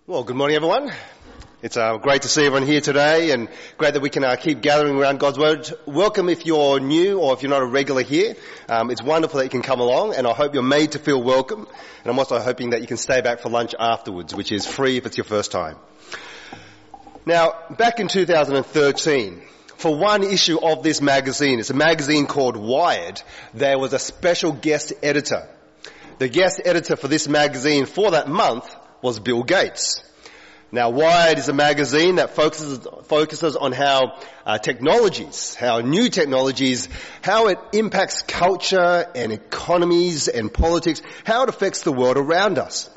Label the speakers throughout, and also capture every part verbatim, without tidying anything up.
Speaker 1: Well, good morning, everyone. It's uh, great to see everyone here today, and great that we can uh, keep gathering around God's Word. Welcome if you're new or if you're not a regular here. Um, it's wonderful that you can come along, and I hope you're made to feel welcome. And I'm also hoping that you can stay back for lunch afterwards, which is free if it's your first time. Now, back in two thousand thirteen, for one issue of this magazine, it's a magazine called Wired, there was a special guest editor. The guest editor for this magazine for that month was Bill Gates. Now, Wired is a magazine that focuses focuses on how uh, technologies, how new technologies, how it impacts culture and economies and politics, how it affects the world around us.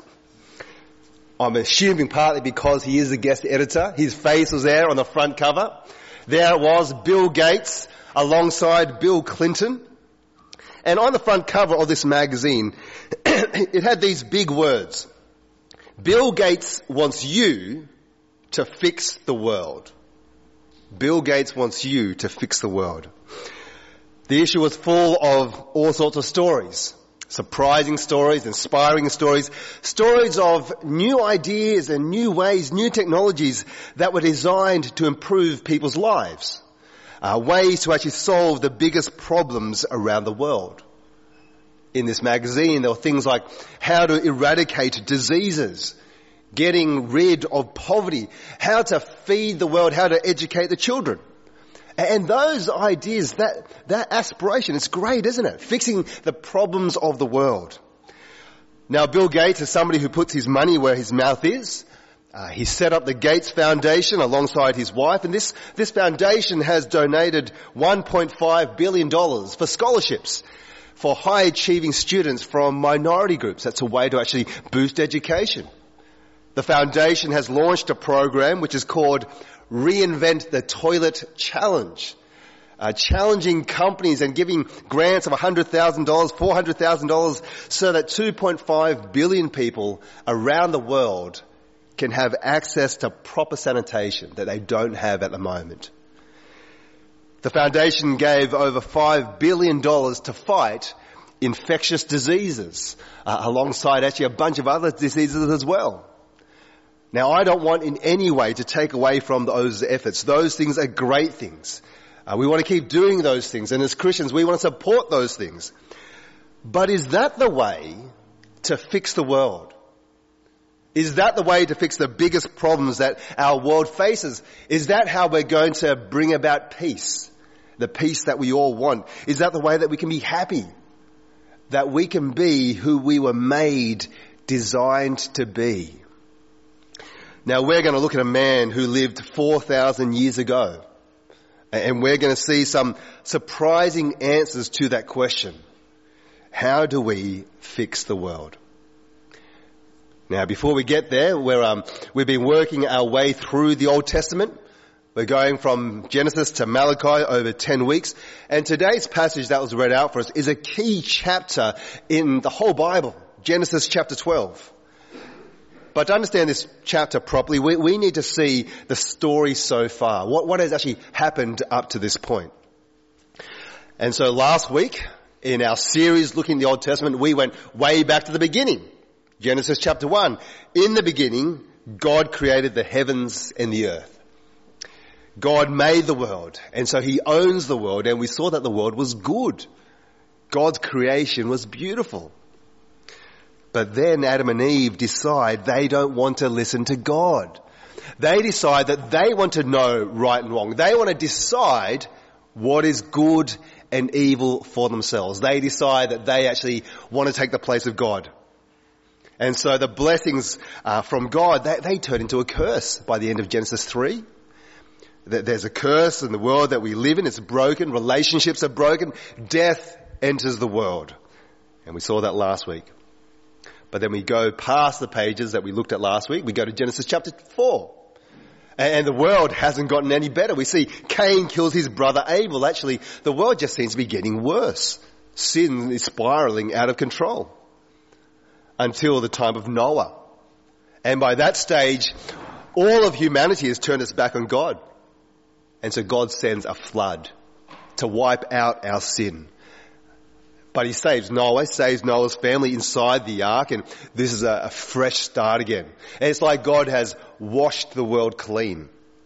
Speaker 1: I'm assuming partly because he is the guest editor. His face was there on the front cover. There it was, Bill Gates alongside Bill Clinton. And on the front cover of this magazine, it had these big words. Bill Gates wants you to fix the world. Bill Gates wants you to fix the world. The issue was full of all sorts of stories. Surprising stories, inspiring stories, stories of new ideas and new ways, new technologies that were designed to improve people's lives. Uh, ways to actually solve the biggest problems around the world. In this magazine, there were things like how to eradicate diseases, getting rid of poverty, how to feed the world, how to educate the children. And those ideas, that, that aspiration, it's great, isn't it? Fixing the problems of the world. Now, Bill Gates is somebody who puts his money where his mouth is. Uh, he set up the Gates Foundation alongside his wife, and this, this foundation has donated one point five billion dollars for scholarships for high-achieving students from minority groups. That's a way to actually boost education. The foundation has launched a program which is called Reinvent the Toilet Challenge, uh, challenging companies and giving grants of one hundred thousand dollars, four hundred thousand dollars, so that two point five billion people around the world can have access to proper sanitation that they don't have at the moment. The foundation gave over five billion dollars to fight infectious diseases, uh, alongside actually a bunch of other diseases as well. Now, I don't want in any way to take away from those efforts. Those things are great things. Uh, we want to keep doing those things, and as Christians, we want to support those things. But is that the way to fix the world? Is that the way to fix the biggest problems that our world faces? Is that how we're going to bring about peace? The peace that we all want. Is that the way that we can be happy? That we can be who we were made, designed to be? Now, we're going to look at a man who lived four thousand years ago. And we're going to see some surprising answers to that question. How do we fix the world? Now, before we get there, we're, um, we've been working our way through the Old Testament. We're going from Genesis to Malachi over ten weeks. And today's passage that was read out for us is a key chapter in the whole Bible, Genesis chapter twelve. But to understand this chapter properly, we, we need to see the story so far. What, what has actually happened up to this point? And so last week, in our series looking at the Old Testament, we went way back to the beginning. Genesis chapter one. In the beginning, God created the heavens and the earth. God made the world, and so he owns the world, and we saw that the world was good. God's creation was beautiful. But then Adam and Eve decide they don't want to listen to God. They decide that they want to know right and wrong. They want to decide what is good and evil for themselves. They decide that they actually want to take the place of God. And so the blessings uh, from God, they, they turn into a curse by the end of Genesis three. There's a curse in the world that we live in. It's broken. Relationships are broken. Death enters the world. And we saw that last week. But then we go past the pages that we looked at last week. We go to Genesis chapter four. And the world hasn't gotten any better. We see Cain kills his brother Abel. Actually, the world just seems to be getting worse. Sin is spiraling out of control. Until the time of Noah. And by that stage, all of humanity has turned its back on God. And so God sends a flood to wipe out our sin. But he saves Noah, saves Noah's family inside the ark, and this is a, a fresh start again. And it's like God has washed the world clean.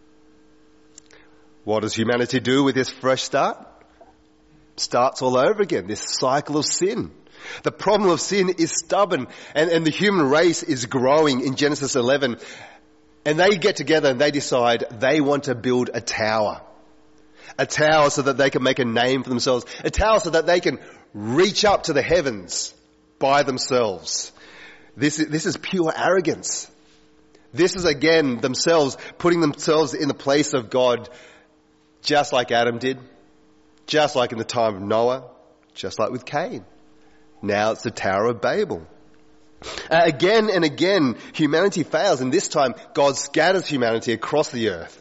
Speaker 1: What does humanity do with this fresh start? Starts all over again, this cycle of sin. The problem of sin is stubborn, and, and the human race is growing in Genesis eleven. And they get together and they decide they want to build a tower. A tower so that they can make a name for themselves. A tower so that they can reach up to the heavens by themselves. This is, this is pure arrogance. This is again themselves putting themselves in the place of God, just like Adam did, just like in the time of Noah, just like with Cain. Now it's the Tower of Babel. Uh, again and again, humanity fails, and this time God scatters humanity across the earth.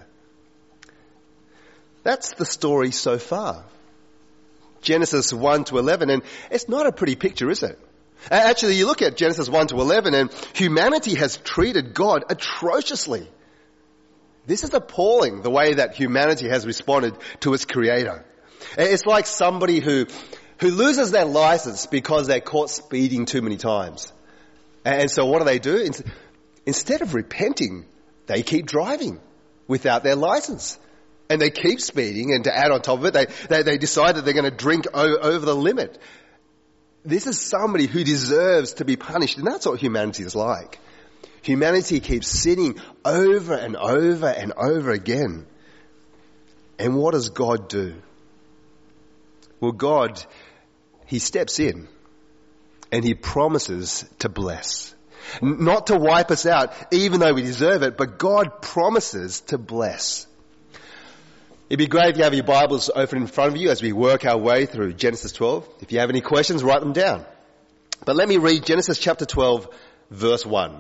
Speaker 1: That's the story so far. Genesis one to eleven, and it's not a pretty picture, is it? Actually, you look at Genesis one to eleven, and humanity has treated God atrociously. This is appalling, the way that humanity has responded to its creator. It's like somebody who, who loses their license because they're caught speeding too many times. And so what do they do? Instead of repenting, they keep driving without their license. And they keep speeding, and to add on top of it, they, they, they decide that they're going to drink o- over the limit. This is somebody who deserves to be punished, and that's what humanity is like. Humanity keeps sinning over and over and over again. And what does God do? Well, God, He steps in and He promises to bless. Not to wipe us out, even though we deserve it, but God promises to bless. It'd be great if you have your Bibles open in front of you as we work our way through Genesis twelve. If you have any questions, write them down. But let me read Genesis chapter twelve, verse one.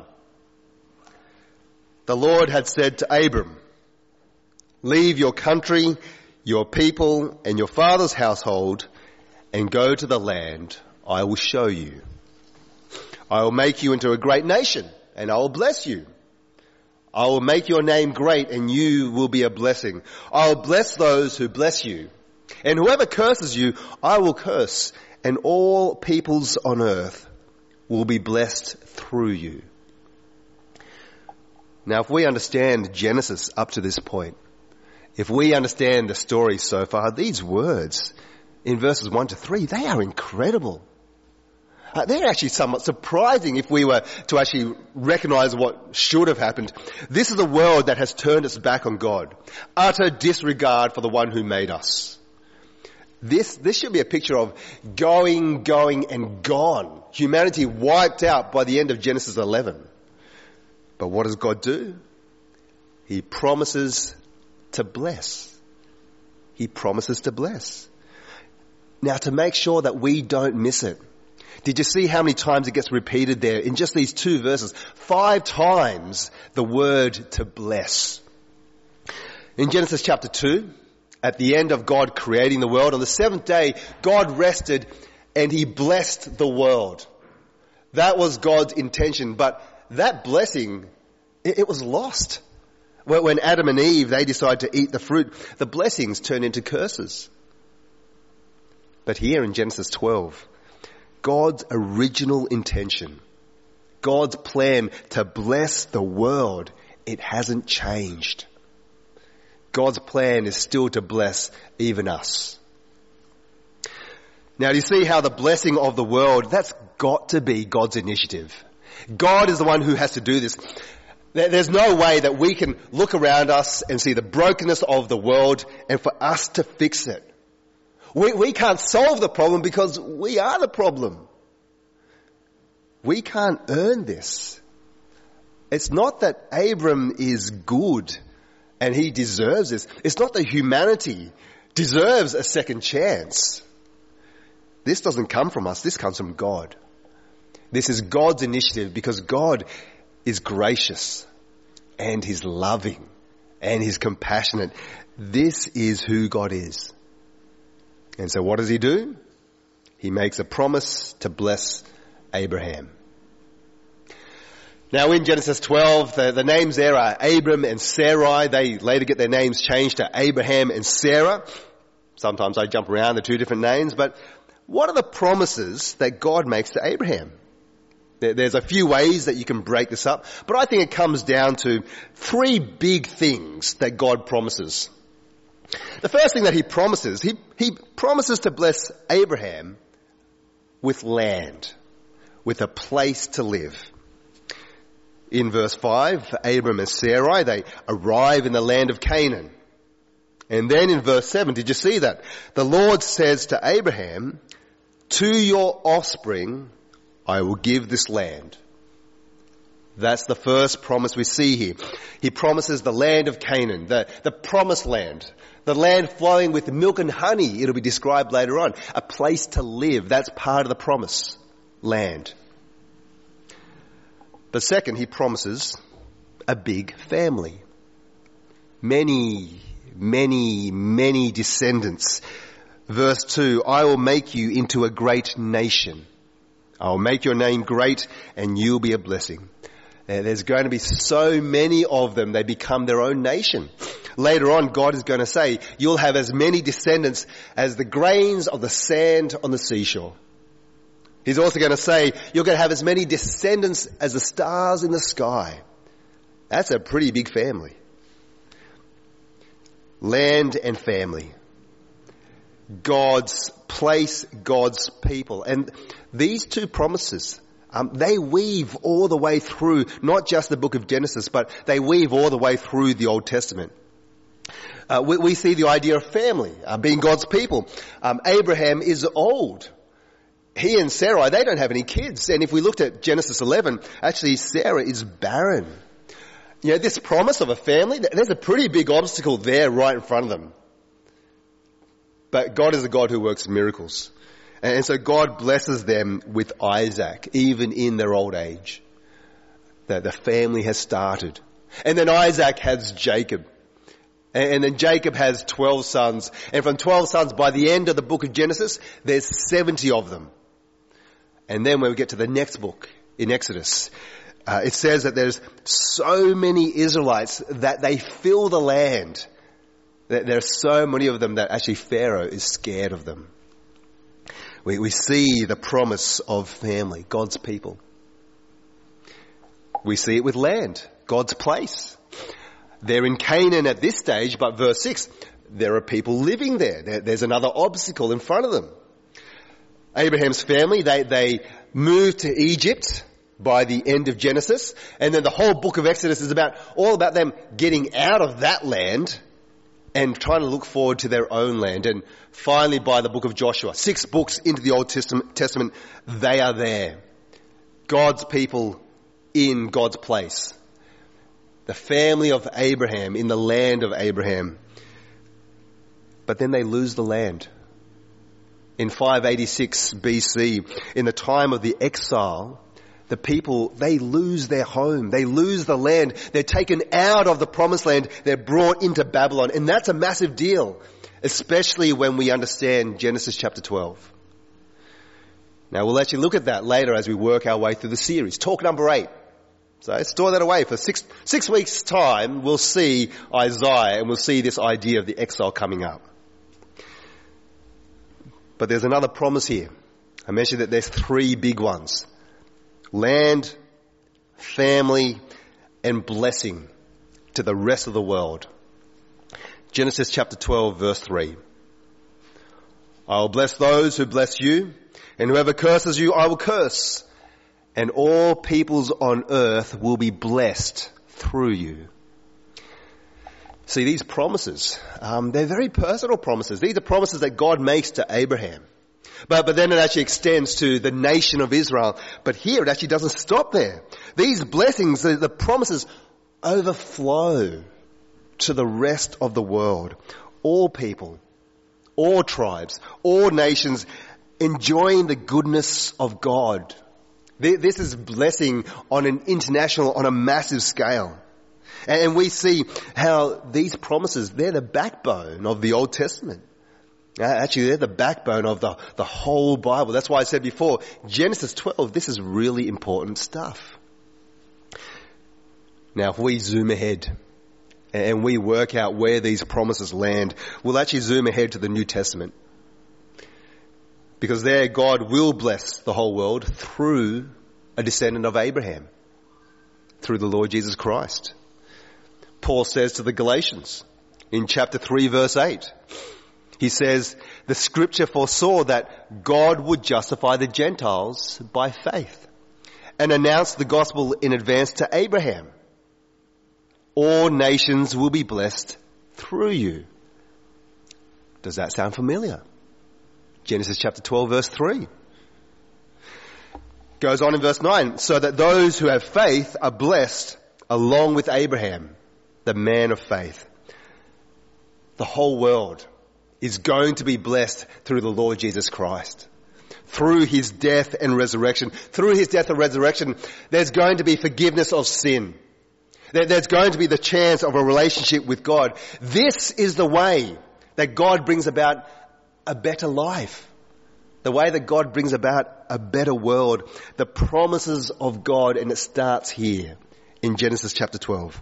Speaker 1: The Lord had said to Abram, "Leave your country, your people, and your father's household, and go to the land I will show you. I will make you into a great nation, and I will bless you. I will make your name great, and you will be a blessing. I will bless those who bless you, and whoever curses you, I will curse, and all peoples on earth will be blessed through you." Now, if we understand Genesis up to this point, if we understand the story so far, these words in verses one to three, they are incredible. Uh, they're actually somewhat surprising if we were to actually recognize what should have happened. This is a world that has turned its back on God. Utter disregard for the one who made us. This, this should be a picture of going, going, and gone. Humanity wiped out by the end of Genesis eleven. But what does God do? He promises to bless. He promises to bless. Now, to make sure that we don't miss it, did you see how many times it gets repeated there in just these two verses? Five times the word to bless. In Genesis chapter two, at the end of God creating the world, on the seventh day, God rested and He blessed the world. That was God's intention, but that blessing, it, it was lost. When Adam and Eve, they decided to eat the fruit, the blessings turned into curses. But here in Genesis twelve, God's original intention, God's plan to bless the world, it hasn't changed. God's plan is still to bless even us. Now, do you see how the blessing of the world, that's got to be God's initiative. God is the one who has to do this. There's no way that we can look around us and see the brokenness of the world and for us to fix it. We, we can't solve the problem because we are the problem. We can't earn this. It's not that Abram is good and he deserves this. It's not that humanity deserves a second chance. This doesn't come from us. This comes from God. This is God's initiative because God is gracious and He's loving and He's compassionate. This is who God is. And so what does He do? He makes a promise to bless Abraham. Now in Genesis twelve, the, the names there are Abram and Sarai. They later get their names changed to Abraham and Sarah. Sometimes I jump around the two different names, but what are the promises that God makes to Abraham? There's a few ways that you can break this up, but I think it comes down to three big things that God promises. The first thing that he promises, he, he promises to bless Abraham with land, with a place to live. In verse five, Abram and Sarai, they arrive in the land of Canaan. And then in verse seven, did you see that? The Lord says to Abraham, to your offspring I will give this land. That's the first promise we see here. He promises the land of Canaan, the, the promised land, the land flowing with milk and honey. It'll be described later on. A place to live. That's part of the promise. Land. But second, he promises a big family. Many, many, many descendants. Verse two, I will make you into a great nation. I will make your name great and you'll be a blessing. There's going to be so many of them, they become their own nation. Later on, God is going to say, you'll have as many descendants as the grains of the sand on the seashore. He's also going to say, you're going to have as many descendants as the stars in the sky. That's a pretty big family. Land and family. God's place, God's people. And these two promises, um, they weave all the way through, not just the book of Genesis, but they weave all the way through the Old Testament. Uh, we, we see the idea of family, uh, being God's people. Um, Abraham is old. He and Sarai, they don't have any kids. And if we looked at Genesis eleven, actually Sarah is barren. You know, this promise of a family, there's a pretty big obstacle there right in front of them. But God is a God who works miracles. And so God blesses them with Isaac, even in their old age. That the family has started. And then Isaac has Jacob. And then Jacob has twelve sons. And from twelve sons, by the end of the book of Genesis, there's seventy of them. And then when we get to the next book, in Exodus, uh, it says that there's so many Israelites that they fill the land. There are so many of them that actually Pharaoh is scared of them. We, we see the promise of family, God's people. We see it with land, God's place. They're in Canaan at this stage, but verse six, there are people living there. there there's another obstacle in front of them. Abraham's family, they, they moved to Egypt by the end of Genesis, and then the whole book of Exodus is about all about them getting out of that land and trying to look forward to their own land. And finally, by the book of Joshua, six books into the Old Testament, they are there. God's people in God's place. The family of Abraham in the land of Abraham. But then they lose the land. In five eighty-six B C, in the time of the exile, the people, they lose their home. They lose the land. They're taken out of the promised land. They're brought into Babylon. And that's a massive deal, especially when we understand Genesis chapter twelve. Now, we'll actually look at that later as we work our way through the series. Talk number eight. So store that away. For six, six weeks' time, we'll see Isaiah and we'll see this idea of the exile coming up. But there's another promise here. I mentioned that there's three big ones. Land, family, and blessing to the rest of the world. Genesis chapter twelve, verse three. I will bless those who bless you, and whoever curses you, I will curse. And all peoples on earth will be blessed through you. See, these promises, um, they're very personal promises. These are promises that God makes to Abraham. But, but then it actually extends to the nation of Israel. But here it actually doesn't stop there. These blessings, the, the promises overflow to the rest of the world. All people, all tribes, all nations enjoying the goodness of God. This is blessing on an international, on a massive scale. And we see how these promises, they're the backbone of the Old Testament. Actually, they're the backbone of the, the whole Bible. That's why I said before, Genesis twelve, this is really important stuff. Now, if we zoom ahead and we work out where these promises land, we'll actually zoom ahead to the New Testament. Because there God will bless the whole world through a descendant of Abraham, through the Lord Jesus Christ. Paul says to the Galatians in chapter three verse eight, he says, the scripture foresaw that God would justify the Gentiles by faith and announce the gospel in advance to Abraham. All nations will be blessed through you. Does that sound familiar? Genesis chapter twelve verse three. Goes on in verse nine, so that those who have faith are blessed along with Abraham, the man of faith. The whole world is going to be blessed through the Lord Jesus Christ. Through his death and resurrection. Through his death and resurrection, there's going to be forgiveness of sin. There's going to be the chance of a relationship with God. This is the way that God brings about a better life. The way that God brings about a better world. The promises of God, and it starts here in Genesis chapter twelve.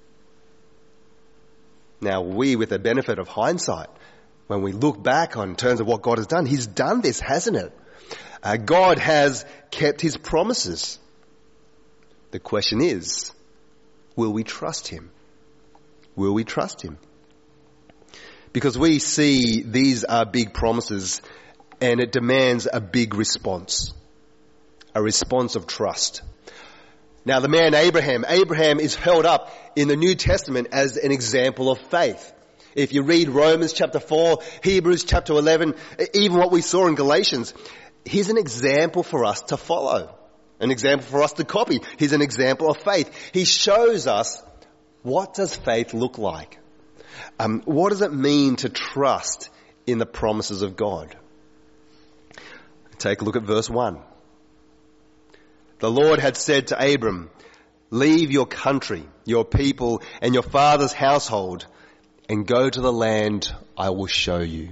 Speaker 1: Now we, with the benefit of hindsight, when we look back on terms of what God has done, he's done this, hasn't it? Uh, God has kept his promises. The question is, will we trust him? Will we trust him? Because we see these are big promises and it demands a big response. A response of trust. Now the man Abraham, Abraham is held up in the New Testament as an example of faith. If you read Romans chapter four, Hebrews chapter eleven, even what we saw in Galatians, he's an example for us to follow. An example for us to copy. He's an example of faith. He shows us, what does faith look like? Um, what does it mean to trust in the promises of God? Take a look at verse one. The Lord had said to Abram, leave your country, your people, and your father's household, and go to the land I will show you.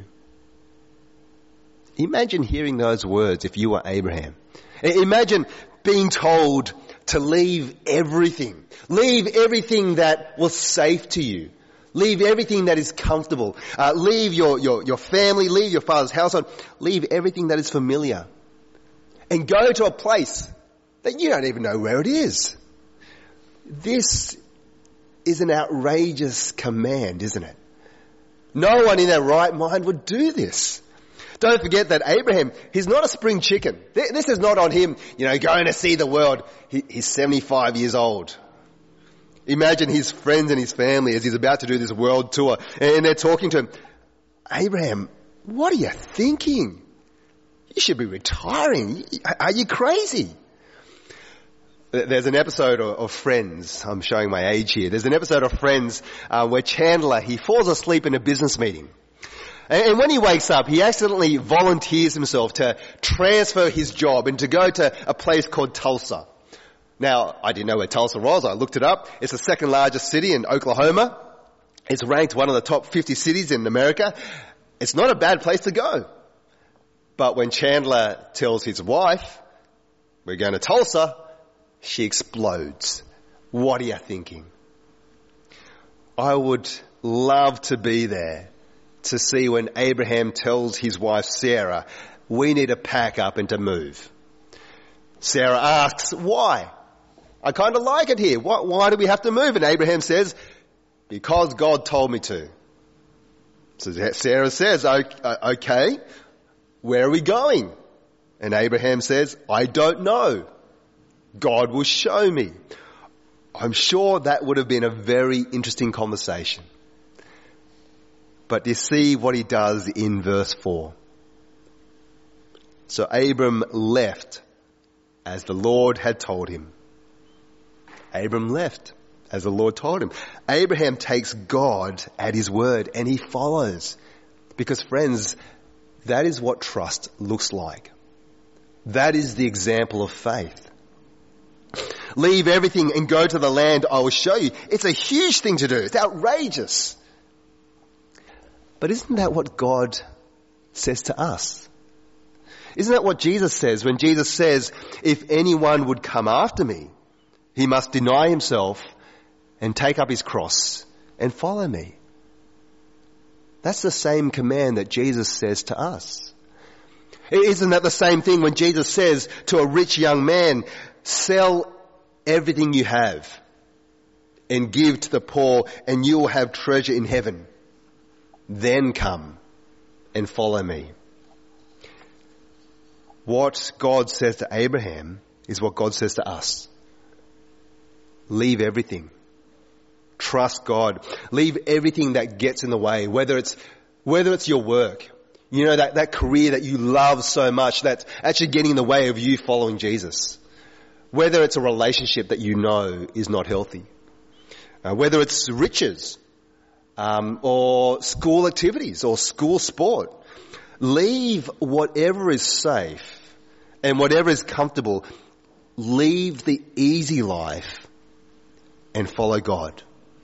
Speaker 1: Imagine hearing those words if you were Abraham. Imagine being told to leave everything. Leave everything that was safe to you. Leave everything that is comfortable. Uh, leave your, your, your family, leave your father's household. Leave everything that is familiar. And go to a place that you don't even know where it is. This is an outrageous command, isn't it? No one in their right mind would do this. Don't forget that Abraham, he's not a spring chicken. This is not on him, you know, going to see the world. He, he's seventy-five years old. Imagine his friends and his family as he's about to do this world tour, and they're talking to him. Abraham, what are you thinking? You should be retiring. Are you crazy? There's an episode of Friends. I'm showing my age here. There's an episode of Friends uh, where Chandler, he falls asleep in a business meeting. And when he wakes up, he accidentally volunteers himself to transfer his job and to go to a place called Tulsa. Now, I didn't know where Tulsa was. I looked it up. It's the second largest city in Oklahoma. It's ranked one of the top fifty cities in America. It's not a bad place to go. But when Chandler tells his wife, we're going to Tulsa, she explodes. What are you thinking? I would love to be there to see when Abraham tells his wife Sarah, we need to pack up and to move. Sarah asks, why? I kind of like it here. Why, why do we have to move? And Abraham says, because God told me to. So Sarah says, okay, where are we going? And Abraham says, I don't know. God will show me. I'm sure that would have been a very interesting conversation. But you see what he does in verse four. So Abram left as the Lord had told him. Abram left as the Lord told him. Abraham takes God at his word and he follows. Because friends, that is what trust looks like. That is the example of faith. Leave everything and go to the land I will show you. It's a huge thing to do. It's outrageous. But isn't that what God says to us? Isn't that what Jesus says when Jesus says, if anyone would come after me, he must deny himself and take up his cross and follow me. That's the same command that Jesus says to us. Isn't that the same thing when Jesus says to a rich young man, sell everything you have and give to the poor and you will have treasure in heaven. Then come and follow me. What God says to Abraham is what God says to us. Leave everything. Trust God. Leave everything that gets in the way, whether it's, whether it's your work. You know, that, that career that you love so much that's actually getting in the way of you following Jesus. Whether it's a relationship that you know is not healthy. Uh, whether it's riches, um, or school activities or school sport. Leave whatever is safe and whatever is comfortable. Leave the easy life and follow God.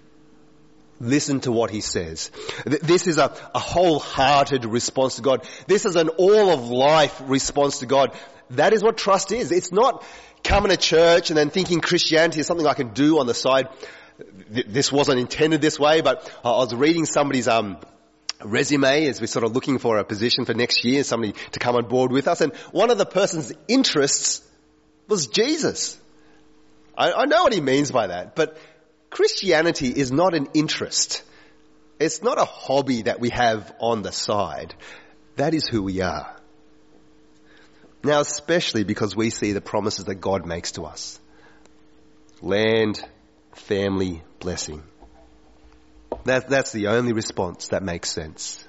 Speaker 1: Listen to what he says. This is a, a wholehearted response to God. This is an all-of-life response to God. That is what trust is. It's not coming to church and then thinking Christianity is something I can do on the side. This wasn't intended this way, but I was reading somebody's um, resume as we're sort of looking for a position for next year, somebody to come on board with us. And one of the person's interests was Jesus. I, I know what he means by that, but Christianity is not an interest. It's not a hobby that we have on the side. That is who we are. Now, especially because we see the promises that God makes to us. Land, family, blessing. That, that's the only response that makes sense.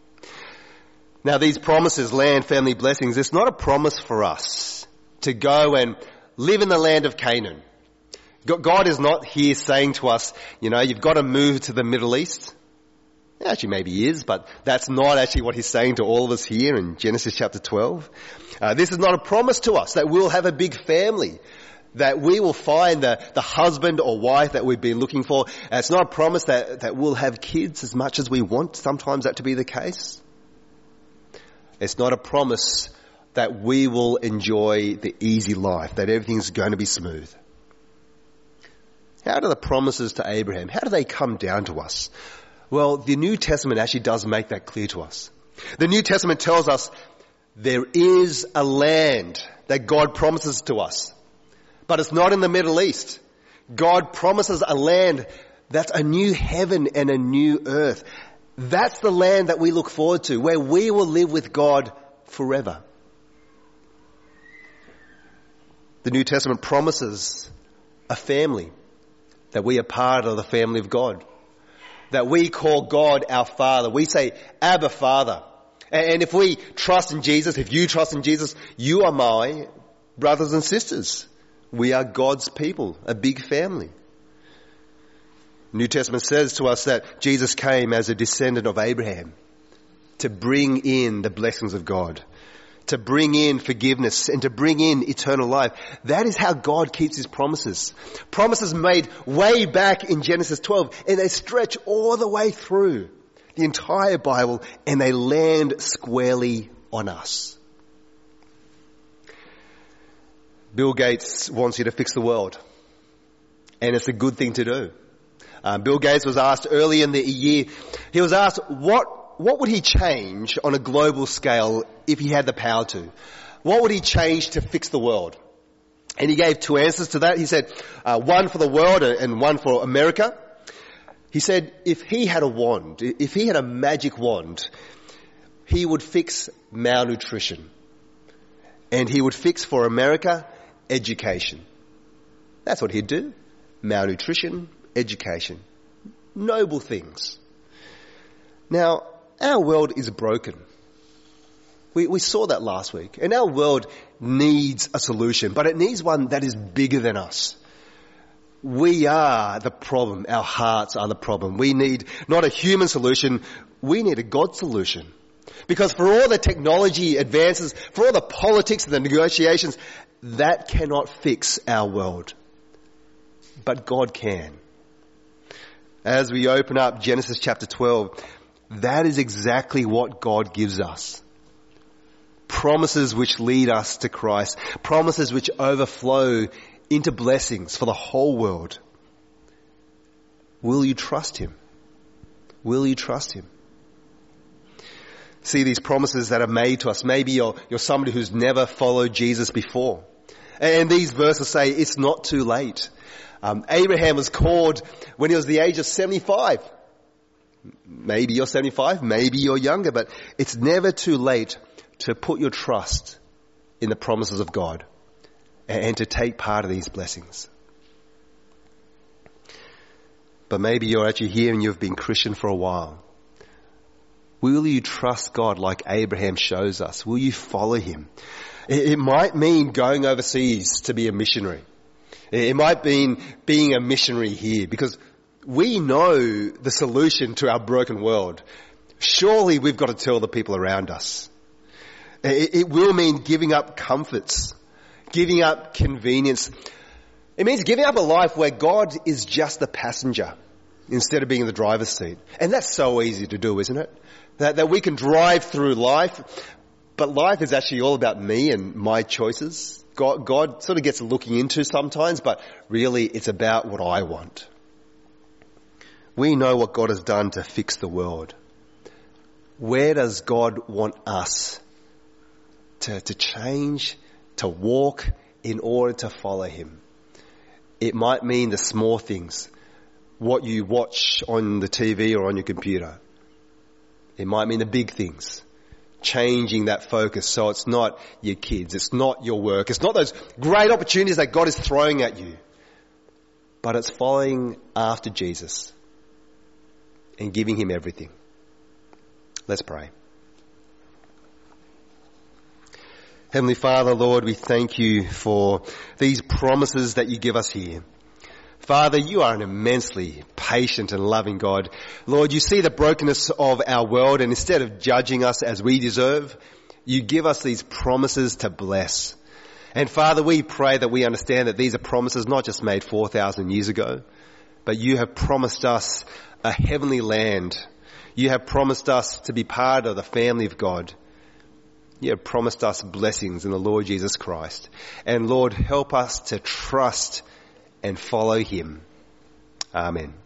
Speaker 1: Now, these promises, land, family, blessings, it's not a promise for us to go and live in the land of Canaan. God is not here saying to us, you know, you've got to move to the Middle East. Actually, maybe he is, but that's not actually what he's saying to all of us here in Genesis chapter twelve. Uh, this is not a promise to us that we'll have a big family, that we will find the, the husband or wife that we've been looking for. Uh, it's not a promise that, that we'll have kids as much as we want sometimes that to be the case. It's not a promise that we will enjoy the easy life, that everything's going to be smooth. How do the promises to Abraham, how do they come down to us? Well, the New Testament actually does make that clear to us. The New Testament tells us there is a land that God promises to us, but it's not in the Middle East. God promises a land that's a new heaven and a new earth. That's the land that we look forward to, where we will live with God forever. The New Testament promises a family, that we are part of the family of God, that we call God our Father. We say, Abba, Father. And if we trust in Jesus, if you trust in Jesus, you are my brothers and sisters. We are God's people, a big family. The New Testament says to us that Jesus came as a descendant of Abraham to bring in the blessings of God, to bring in forgiveness and to bring in eternal life. That is how God keeps his promises. Promises made way back in Genesis twelve, and they stretch all the way through the entire Bible, and they land squarely on us. Bill Gates wants you to fix the world, and it's a good thing to do. Uh, Bill Gates was asked early in the year, he was asked what What would he change on a global scale if he had the power to? What would he change to fix the world? And he gave two answers to that. He said, uh, one for the world and one for America. He said, if he had a wand, if he had a magic wand, he would fix malnutrition. And he would fix for America education. That's what he'd do. Malnutrition, education. Noble things. Now, our world is broken. We, we saw that last week. And our world needs a solution, but it needs one that is bigger than us. We are the problem. Our hearts are the problem. We need not a human solution. We need a God solution. Because for all the technology advances, for all the politics and the negotiations, that cannot fix our world. But God can. As we open up Genesis chapter twelve, that is exactly what God gives us. Promises which lead us to Christ. Promises which overflow into blessings for the whole world. Will you trust him? Will you trust him? see these promises that are made to us. Maybe you're, you're somebody who's never followed Jesus before. And these verses say it's not too late. Um, Abraham was called when he was the age of seventy-five. Maybe you're seventy-five, maybe you're younger, but it's never too late to put your trust in the promises of God and, and to take part of these blessings. But maybe you're actually here and you've been Christian for a while. Will you trust God like Abraham shows us? Will you follow him? It, it might mean going overseas to be a missionary. It might mean being a missionary here, because we know the solution to our broken world. Surely we've got to tell the people around us. It, it will mean giving up comforts, giving up convenience. It means giving up a life where God is just the passenger instead of being in the driver's seat. And that's so easy to do, isn't it? That, that we can drive through life, but life is actually all about me and my choices. God, God sort of gets looking into sometimes, but really it's about what I want. We know what God has done to fix the world. Where does God want us to, to change, to walk in order to follow him? It might mean the small things, what you watch on the T V or on your computer. It might mean the big things, changing that focus so it's not your kids, it's not your work, it's not those great opportunities that God is throwing at you, but it's following after Jesus and giving him everything. Let's pray. Heavenly Father, Lord, we thank you for these promises that you give us here. Father, you are an immensely patient and loving God. Lord, you see the brokenness of our world, and instead of judging us as we deserve, you give us these promises to bless. And Father, we pray that we understand that these are promises not just made four thousand years ago, but you have promised us a heavenly land. You have promised us to be part of the family of God. You have promised us blessings in the Lord Jesus Christ. And Lord, help us to trust and follow him. Amen.